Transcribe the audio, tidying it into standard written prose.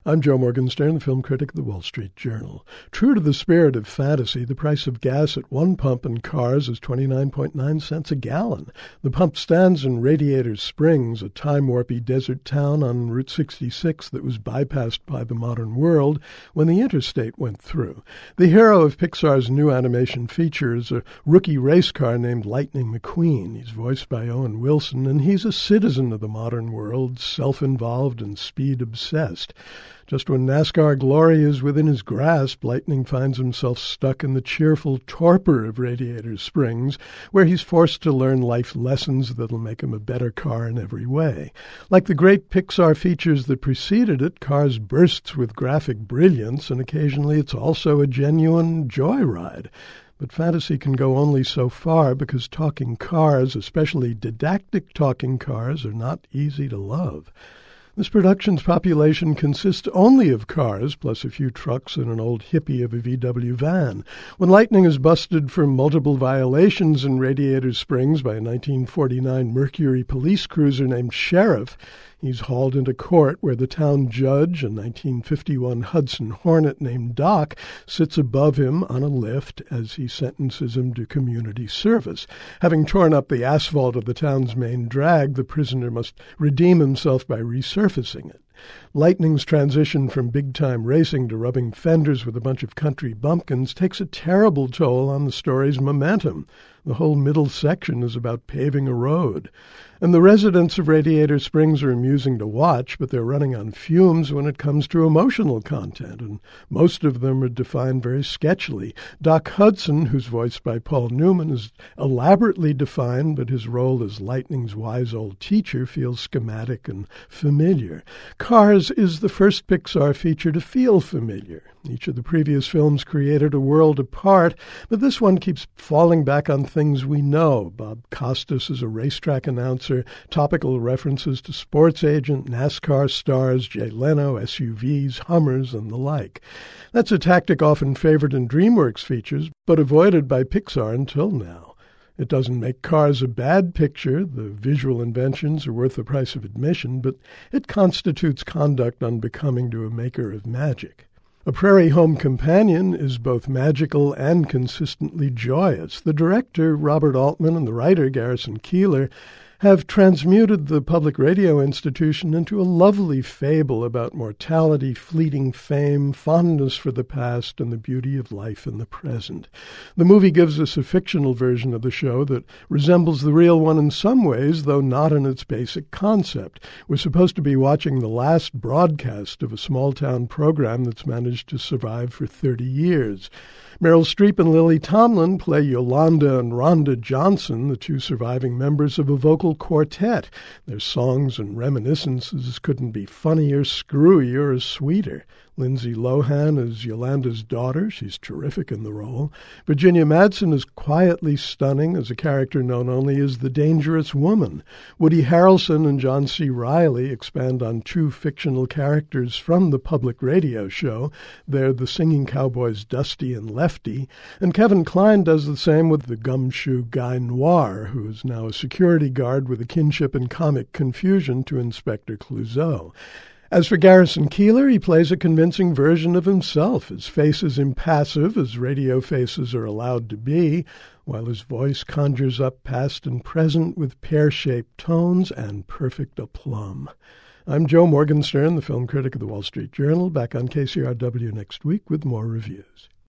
I'm Joe Morgenstern, the film critic of the Wall Street Journal. True to the spirit of fantasy, the price of gas at one pump in Cars is 29.9 cents a gallon. The pump stands in Radiator Springs, a time-warpy desert town on Route 66 that was bypassed by the modern world when the interstate went through. The hero of Pixar's new animation feature is a rookie race car named Lightning McQueen. He's voiced by Owen Wilson, and he's a citizen of the modern world, self-involved and speed-obsessed. Just when NASCAR glory is within his grasp, Lightning finds himself stuck in the cheerful torpor of Radiator Springs, where he's forced to learn life lessons that'll make him a better car in every way. Like the great Pixar features that preceded it, Cars bursts with graphic brilliance, and occasionally it's also a genuine joyride. But fantasy can go only so far because talking cars, especially didactic talking cars, are not easy to love. This production's population consists only of cars, plus a few trucks and an old hippie of a VW van. When Lightning is busted for multiple violations in Radiator Springs by a 1949 Mercury police cruiser named Sheriff, he's hauled into court where the town judge, a 1951 Hudson Hornet named Doc, sits above him on a lift as he sentences him to community service. Having torn up the asphalt of the town's main drag, the prisoner must redeem himself by resurfacing it. Lightning's transition from big-time racing to rubbing fenders with a bunch of country bumpkins takes a terrible toll on the story's momentum. The whole middle section is about paving a road. And the residents of Radiator Springs are amusing to watch, but they're running on fumes when it comes to emotional content, and most of them are defined very sketchily. Doc Hudson, who's voiced by Paul Newman, is elaborately defined, but his role as Lightning's wise old teacher feels schematic and familiar. Cars is the first Pixar feature to feel familiar. Each of the previous films created a world apart, but this one keeps falling back on things we know. Bob Costas is a racetrack announcer, topical references to Sports Agent, NASCAR stars, Jay Leno, SUVs, Hummers, and the like. That's a tactic often favored in DreamWorks features, but avoided by Pixar until now. It doesn't make Cars a bad picture. The visual inventions are worth the price of admission, but it constitutes conduct unbecoming to a maker of magic. A Prairie Home Companion is both magical and consistently joyous. The director, Robert Altman, and the writer, Garrison Keillor, have transmuted the public radio institution into a lovely fable about mortality, fleeting fame, fondness for the past, and the beauty of life in the present. The movie gives us a fictional version of the show that resembles the real one in some ways, though not in its basic concept. We're supposed to be watching the last broadcast of a small-town program that's managed to survive for 30 years. Meryl Streep and Lily Tomlin play Yolanda and Rhonda Johnson, the two surviving members of a vocal quartet. Their songs and reminiscences couldn't be funnier, screwier, or sweeter. Lindsay Lohan is Yolanda's daughter. She's terrific in the role. Virginia Madsen is quietly stunning as a character known only as the Dangerous Woman. Woody Harrelson and John C. Reilly expand on two fictional characters from the public radio show. They're the singing cowboys Dusty and Lefty, and Kevin Kline does the same with the gumshoe Guy Noir, who is now a security guard with a kinship in comic confusion to Inspector Clouseau. As for Garrison Keillor, he plays a convincing version of himself. His face is impassive, as radio faces are allowed to be, while his voice conjures up past and present with pear-shaped tones and perfect aplomb. I'm Joe Morgenstern, the film critic of the Wall Street Journal, back on KCRW next week with more reviews.